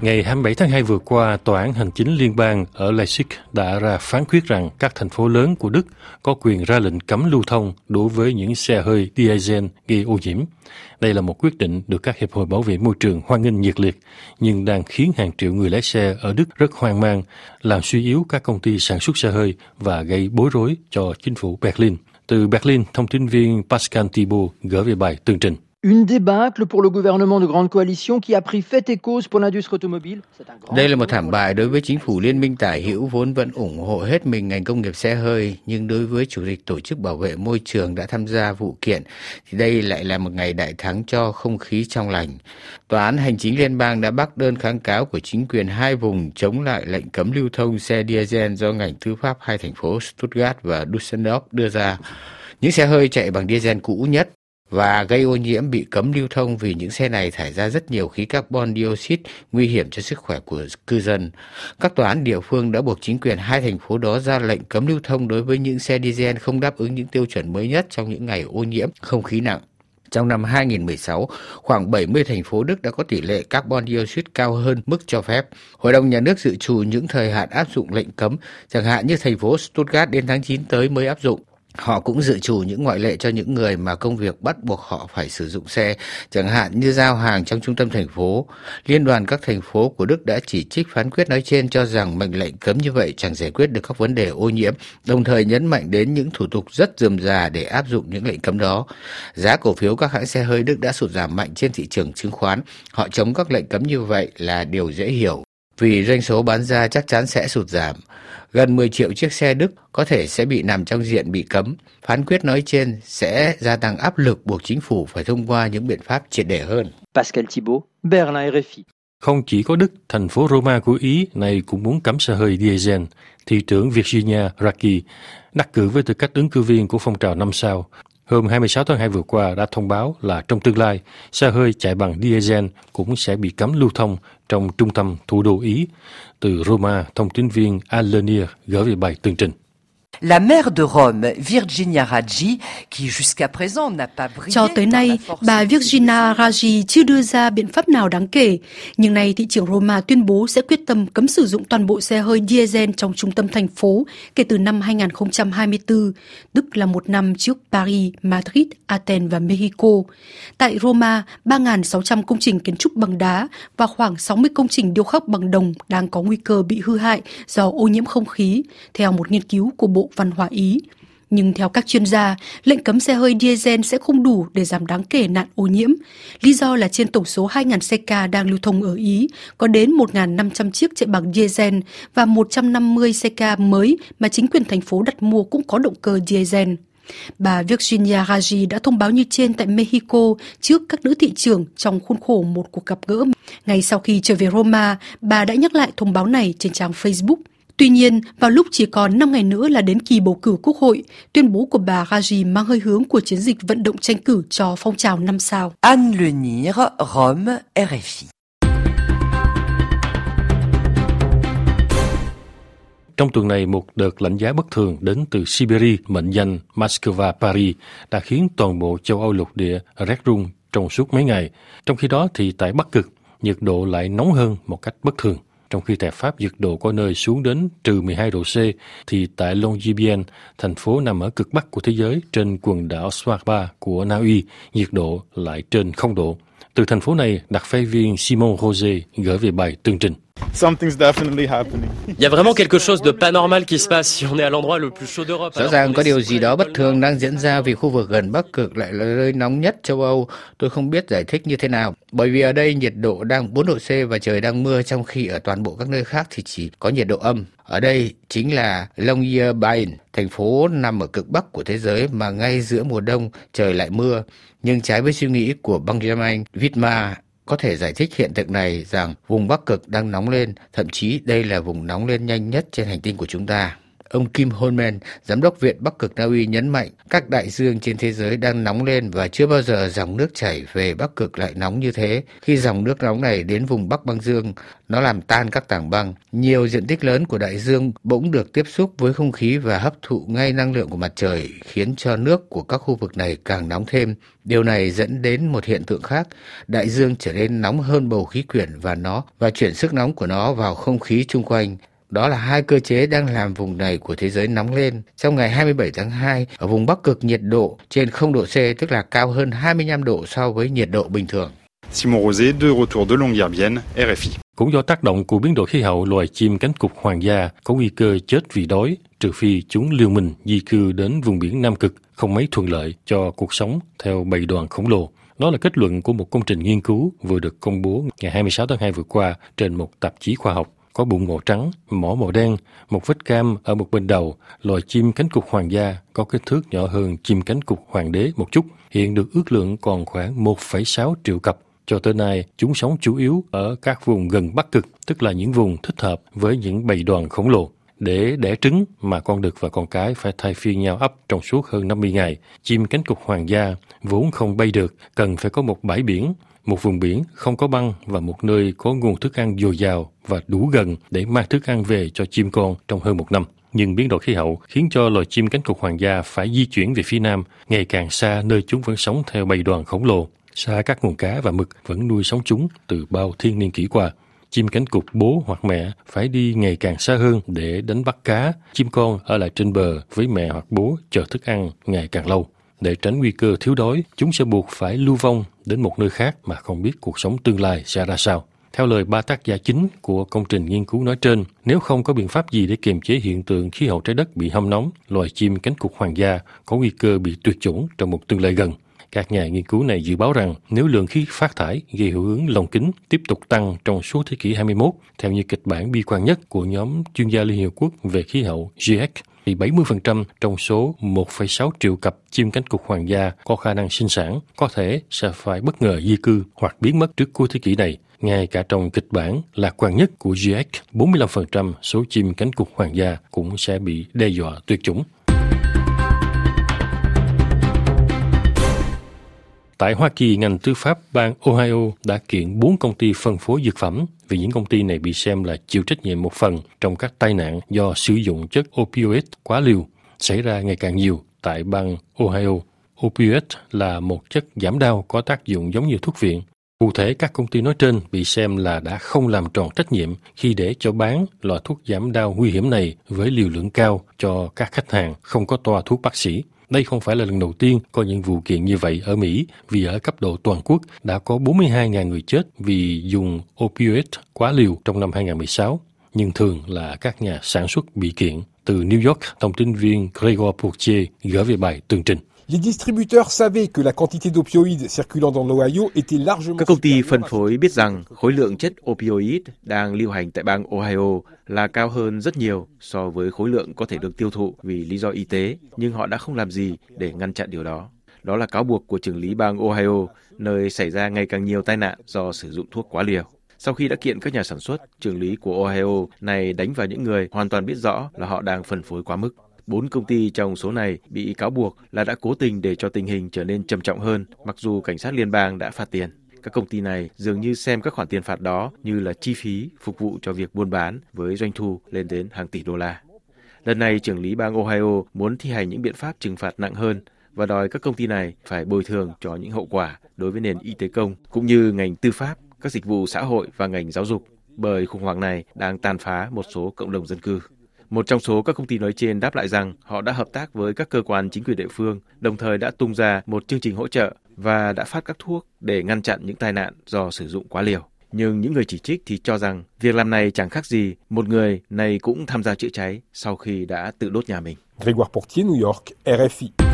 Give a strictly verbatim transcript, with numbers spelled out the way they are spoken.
Ngày hai mươi bảy tháng hai vừa qua, Tòa án Hành chính Liên bang ở Leipzig đã ra phán quyết rằng các thành phố lớn của Đức có quyền ra lệnh cấm lưu thông đối với những xe hơi diesel gây ô nhiễm. Đây là một quyết định được các hiệp hội bảo vệ môi trường hoan nghênh nhiệt liệt, nhưng đang khiến hàng triệu người lái xe ở Đức rất hoang mang, làm suy yếu các công ty sản xuất xe hơi và gây bối rối cho chính phủ Berlin. Từ Berlin, thông tin viên Pascal Thibault gửi về bài tường trình. Une débâcle pour le gouvernement de grande coalition qui a pris fait et cause pour l'industrie automobile. Đây là một thảm bại đối với chính phủ liên minh tả hữu vốn vẫn ủng hộ hết mình ngành công nghiệp xe hơi, nhưng đối với chủ tịch tổ chức bảo vệ môi trường đã tham gia vụ kiện thì đây lại là một ngày đại thắng cho không khí trong lành. Tòa án Hành chính Liên bang đã bác đơn kháng cáo của chính quyền hai vùng chống lại lệnh cấm lưu thông xe diesel do ngành tư pháp hai thành phố Stuttgart và Düsseldorf đưa ra. Những xe hơi chạy bằng diesel cũ nhất và gây ô nhiễm bị cấm lưu thông vì những xe này thải ra rất nhiều khí carbon dioxide nguy hiểm cho sức khỏe của cư dân. Các tòa án địa phương đã buộc chính quyền hai thành phố đó ra lệnh cấm lưu thông đối với những xe diesel không đáp ứng những tiêu chuẩn mới nhất trong những ngày ô nhiễm không khí nặng. Trong năm hai không một sáu, khoảng bảy mươi thành phố Đức đã có tỷ lệ carbon dioxide cao hơn mức cho phép. Hội đồng nhà nước dự trù những thời hạn áp dụng lệnh cấm, chẳng hạn như thành phố Stuttgart đến tháng chín tới mới áp dụng. Họ cũng dự trù những ngoại lệ cho những người mà công việc bắt buộc họ phải sử dụng xe, chẳng hạn như giao hàng trong trung tâm thành phố. Liên đoàn các thành phố của Đức đã chỉ trích phán quyết nói trên, cho rằng mệnh lệnh cấm như vậy chẳng giải quyết được các vấn đề ô nhiễm, đồng thời nhấn mạnh đến những thủ tục rất rườm rà để áp dụng những lệnh cấm đó. Giá cổ phiếu các hãng xe hơi Đức đã sụt giảm mạnh trên thị trường chứng khoán. Họ chống các lệnh cấm như vậy là điều dễ hiểu, vì doanh số bán ra chắc chắn sẽ sụt giảm. Gần mười triệu chiếc xe Đức có thể sẽ bị nằm trong diện bị cấm. Phán quyết nói trên sẽ gia tăng áp lực buộc chính phủ phải thông qua những biện pháp triệt để hơn. Pascal Thibault, Berlin R F I. Không chỉ có Đức, thành phố Roma của Ý này cũng muốn cấm xe hơi diesel. Thị trưởng Virginia Raggi đắc cử với tư cách ứng cử viên của phong trào năm sao. Hôm hai mươi sáu tháng hai vừa qua đã thông báo là trong tương lai, xe hơi chạy bằng diesel cũng sẽ bị cấm lưu thông trong trung tâm thủ đô Ý. Từ Roma, thông tin viên Alenier gửi về bài tường trình. La maire de Rome, Virginia Raggi, qui jusqu'à présent n'a pas brillé. Cho tới nay, bà Virginia Raggi chưa đưa ra biện pháp nào đáng kể, nhưng nay thị trưởng Roma tuyên bố sẽ quyết tâm cấm sử dụng toàn bộ xe hơi diesel trong trung tâm thành phố kể từ năm hai không hai tư, tức là một năm trước Paris, Madrid, Athens và Mexico. Tại Roma, ba nghìn sáu trăm công trình kiến trúc bằng đá và khoảng sáu mươi công trình điêu khắc bằng đồng đang có nguy cơ bị hư hại do ô nhiễm không khí, theo một nghiên cứu của Bộ Văn hóa Ý. Nhưng theo các chuyên gia, lệnh cấm xe hơi diesel sẽ không đủ để giảm đáng kể nạn ô nhiễm. Lý do là trên tổng số hai nghìn xe ca đang lưu thông ở Ý, có đến một nghìn năm trăm chiếc chạy bằng diesel và một trăm năm mươi xe ca mới mà chính quyền thành phố đặt mua cũng có động cơ diesel. Bà Virginia Raggi đã thông báo như trên tại Mexico trước các nữ thị trưởng trong khuôn khổ một cuộc gặp gỡ. Ngay sau khi trở về Roma, bà đã nhắc lại thông báo này trên trang Facebook. Tuy nhiên, vào lúc chỉ còn năm ngày nữa là đến kỳ bầu cử quốc hội, tuyên bố của bà Raggi mang hơi hướng của chiến dịch vận động tranh cử cho phong trào năm sao. Anne Lenier, Rome, R F I. Trong tuần này, một đợt lạnh giá bất thường đến từ Siberia mệnh danh Moscow Paris đã khiến toàn bộ châu Âu lục địa rét run trong suốt mấy ngày. Trong khi đó thì tại Bắc Cực, nhiệt độ lại nóng hơn một cách bất thường. Trong khi tại Pháp nhiệt độ có nơi xuống đến trừ mười hai độ C, thì tại Longyearbyen, thành phố nằm ở cực Bắc của thế giới trên quần đảo Svalbard của Na Uy, nhiệt độ lại trên không độ. Từ thành phố này, đặc phái viên Simon Rose gửi về bài tường trình. Something's definitely happening. Il y a vraiment quelque chose de pas normal qui se passe si on est à l'endroit le plus chaud d'Europe. Rõ ràng có điều gì đó bất thường đang diễn ra vì khu vực gần Bắc Cực lại là nơi nóng nhất châu Âu. Tôi không biết giải thích như thế nào. Bởi vì ở đây nhiệt độ đang bốn độ C và trời đang mưa, trong khi ở toàn bộ các nơi khác thì chỉ có nhiệt độ âm. Ở đây chính là Longyearbyen, thành phố nằm ở cực Bắc của thế giới mà ngay giữa mùa đông trời lại mưa. Nhưng trái với suy nghĩ của Benjamin Wittmer, có thể giải thích hiện tượng này rằng vùng Bắc Cực đang nóng lên, thậm chí đây là vùng nóng lên nhanh nhất trên hành tinh của chúng ta. Ông Kim Holman, giám đốc Viện Bắc Cực Na Uy nhấn mạnh các đại dương trên thế giới đang nóng lên và chưa bao giờ dòng nước chảy về Bắc Cực lại nóng như thế. Khi dòng nước nóng này đến vùng Bắc băng dương, nó làm tan các tảng băng. Nhiều diện tích lớn của đại dương bỗng được tiếp xúc với không khí và hấp thụ ngay năng lượng của mặt trời, khiến cho nước của các khu vực này càng nóng thêm. Điều này dẫn đến một hiện tượng khác, đại dương trở nên nóng hơn bầu khí quyển và nó và chuyển sức nóng của nó vào không khí chung quanh. Đó là hai cơ chế đang làm vùng này của thế giới nóng lên. Trong ngày hai mươi bảy tháng hai, ở vùng Bắc Cực nhiệt độ trên không độ C, tức là cao hơn hai mươi lăm độ so với nhiệt độ bình thường. Simon Rosé, de retour de Longyearbyen, R F I. Cũng do tác động của biến đổi khí hậu, loài chim cánh cụt hoàng gia có nguy cơ chết vì đói, trừ phi chúng liều mình di cư đến vùng biển Nam Cực, không mấy thuận lợi cho cuộc sống theo bầy đoàn khổng lồ. Đó là kết luận của một công trình nghiên cứu vừa được công bố ngày hai mươi sáu tháng hai vừa qua trên một tạp chí khoa học. Có bụng màu trắng, mỏ màu đen, một vết cam ở một bên đầu, loài chim cánh cụt hoàng gia có kích thước nhỏ hơn chim cánh cụt hoàng đế một chút, hiện được ước lượng còn khoảng một phẩy sáu triệu cặp. Cho tới nay, chúng sống chủ yếu ở các vùng gần Bắc Cực, tức là những vùng thích hợp với những bầy đoàn khổng lồ. Để đẻ trứng mà con đực và con cái phải thay phiên nhau ấp trong suốt hơn năm mươi ngày, chim cánh cụt hoàng gia vốn không bay được, cần phải có một bãi biển, một vùng biển không có băng và một nơi có nguồn thức ăn dồi dào và đủ gần để mang thức ăn về cho chim con trong hơn một năm. Nhưng biến đổi khí hậu khiến cho loài chim cánh cụt hoàng gia phải di chuyển về phía nam, ngày càng xa nơi chúng vẫn sống theo bầy đoàn khổng lồ, xa các nguồn cá và mực vẫn nuôi sống chúng từ bao thiên niên kỷ qua. Chim cánh cụt bố hoặc mẹ phải đi ngày càng xa hơn để đánh bắt cá, chim con ở lại trên bờ với mẹ hoặc bố chờ thức ăn ngày càng lâu. Để tránh nguy cơ thiếu đói, chúng sẽ buộc phải lưu vong đến một nơi khác mà không biết cuộc sống tương lai sẽ ra sao. Theo lời ba tác giả chính của công trình nghiên cứu nói trên, nếu không có biện pháp gì để kiềm chế hiện tượng khí hậu trái đất bị hâm nóng, loài chim cánh cụt hoàng gia có nguy cơ bị tuyệt chủng trong một tương lai gần. Các nhà nghiên cứu này dự báo rằng nếu lượng khí phát thải gây hiệu ứng lồng kính tiếp tục tăng trong suốt thế kỷ hai mươi mốt, theo như kịch bản bi quan nhất của nhóm chuyên gia Liên Hiệp Quốc về khí hậu giê e xê, thì bảy mươi phần trăm trong số một phẩy sáu triệu cặp chim cánh cụt hoàng gia có khả năng sinh sản có thể sẽ phải bất ngờ di cư hoặc biến mất trước cuối thế kỷ này. Ngay cả trong kịch bản lạc quan nhất của giê e xê, bốn mươi lăm phần trăm số chim cánh cụt hoàng gia cũng sẽ bị đe dọa tuyệt chủng. Tại Hoa Kỳ, ngành tư pháp bang Ohio đã kiện bốn công ty phân phối dược phẩm vì những công ty này bị xem là chịu trách nhiệm một phần trong các tai nạn do sử dụng chất opioid quá liều xảy ra ngày càng nhiều tại bang Ohio. Opioid là một chất giảm đau có tác dụng giống như thuốc viện. Cụ thể, các công ty nói trên bị xem là đã không làm tròn trách nhiệm khi để cho bán loại thuốc giảm đau nguy hiểm này với liều lượng cao cho các khách hàng không có toa thuốc bác sĩ. Đây không phải là lần đầu tiên có những vụ kiện như vậy ở Mỹ, vì ở cấp độ toàn quốc đã có bốn mươi hai nghìn người chết vì dùng opioid quá liều trong năm hai không một sáu, nhưng thường là các nhà sản xuất bị kiện. Từ New York, thông tin viên Gregor Pourtier gửi về bài tường trình. Les distributeurs savaient que la quantité d'opioïdes circulant dans l'Ohio était largement. Các công ty phân phối biết rằng khối lượng chất opioid đang lưu hành tại bang Ohio là cao hơn rất nhiều so với khối lượng có thể được tiêu thụ vì lý do y tế, nhưng họ đã không làm gì để ngăn chặn điều đó. Đó là cáo buộc của trưởng lý bang Ohio, nơi xảy ra ngày càng nhiều tai nạn do sử dụng thuốc quá liều. Sau khi đã kiện các nhà sản xuất, trưởng lý của Ohio này đánh vào những người hoàn toàn biết rõ là họ đang phân phối quá mức. Bốn công ty trong số này bị cáo buộc là đã cố tình để cho tình hình trở nên trầm trọng hơn, mặc dù cảnh sát liên bang đã phạt tiền. Các công ty này dường như xem các khoản tiền phạt đó như là chi phí phục vụ cho việc buôn bán với doanh thu lên đến hàng tỷ đô la. Lần này, trưởng lý bang Ohio muốn thi hành những biện pháp trừng phạt nặng hơn và đòi các công ty này phải bồi thường cho những hậu quả đối với nền y tế công, cũng như ngành tư pháp, các dịch vụ xã hội và ngành giáo dục, bởi khủng hoảng này đang tàn phá một số cộng đồng dân cư. Một trong số các công ty nói trên đáp lại rằng họ đã hợp tác với các cơ quan chính quyền địa phương, đồng thời đã tung ra một chương trình hỗ trợ và đã phát các thuốc để ngăn chặn những tai nạn do sử dụng quá liều. Nhưng những người chỉ trích thì cho rằng việc làm này chẳng khác gì một người này cũng tham gia chữa cháy sau khi đã tự đốt nhà mình. Grégoire Pourtier, New York, R F I.